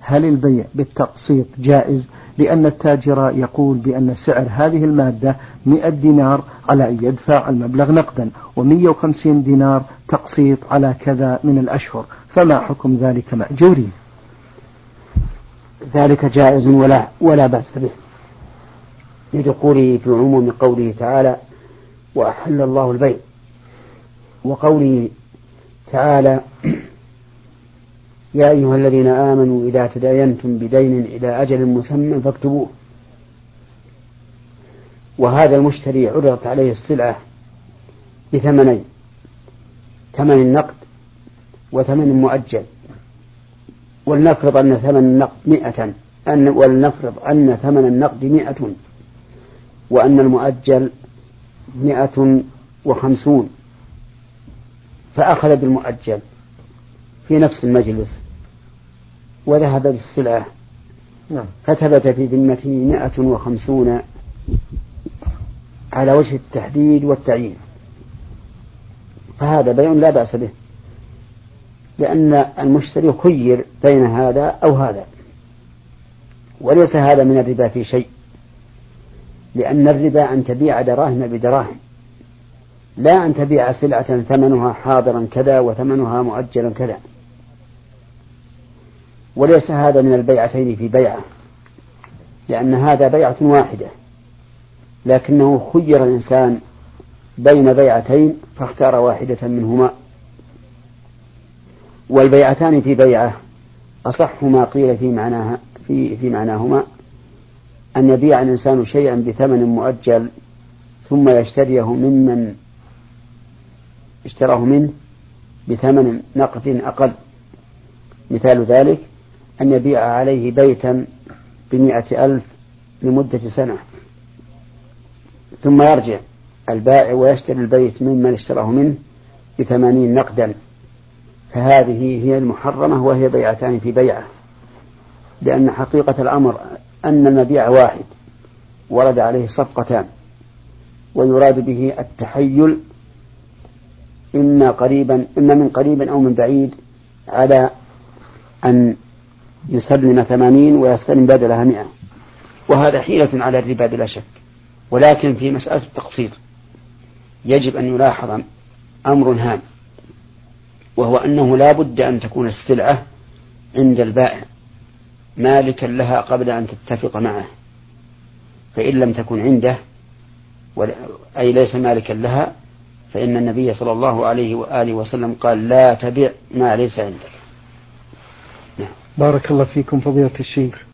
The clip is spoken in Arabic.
هل البيع بالتقسيط جائز؟ لأن التاجر يقول بأن سعر هذه المادة 100 دينار على أن يدفع المبلغ نقدا، و150 دينار تقسيط على كذا من الأشهر، فما حكم ذلك مأجورين؟ ذلك جائز ولا بأس به، لدخوله في عموم قوله تعالى وأحل الله البيع، وقوله تعالى يا أيها الذين آمنوا إذا تداينتم بدين إلى أجل مسمى فاكتبوه. وهذا المشتري عرضت عليه السلعة بثمنين: ثمن النقد وثمن مؤجل، ولنفرض أن ثمن النقد 100 وأن المؤجل 150، فأخذ بالمؤجل في نفس المجلس وذهب بالسلعة فثبت في ذمته 150 على وجه التحديد والتعيين، فهذا بيع لا بأس به، لأن المشتري خير بين هذا أو هذا، وليس هذا من الربا في شيء، لأن الربا أن تبيع دراهم بدراهم، لا أن تبيع سلعة ثمنها حاضرا كذا وثمنها مؤجلا كذا. وليس هذا من البيعتين في بيعة، لأن هذا بيعة واحدة، لكنه خير الإنسان بين بيعتين فاختار واحدة منهما. والبيعتان في بيعة أصح ما قيل في معناهما أن يبيع الإنسان شيئا بثمن مؤجل ثم يشتريه ممن اشتراه منه بثمن نقد أقل. مثال ذلك أن يبيع عليه بيتا ب100,000 لمدة سنة، ثم يرجع البائع ويشتري البيت ممن اشتراه منه ب80 نقدا، فهذه هي المحرمة، وهي بيعتان في بيعة، لأن حقيقة الأمر أن المبيع واحد ورد عليه صفقتان، ويراد به التحيل إما من قريب أو من بعيد، على أن يسلم 80 ويستلم بدلها 100، وهذا حيلة على الربا بلا شك. ولكن في مسألة التقسيط يجب أن يلاحظ أمر هام، وهو أنه لا بد أن تكون السلعة عند البائع مالكا لها قبل أن تتفق معه، فإن لم تكن عنده أي ليس مالكا لها، فإن النبي صلى الله عليه وآله وسلم قال لا تبع ما ليس عندك. بارك الله فيكم فضيلة الشيخ.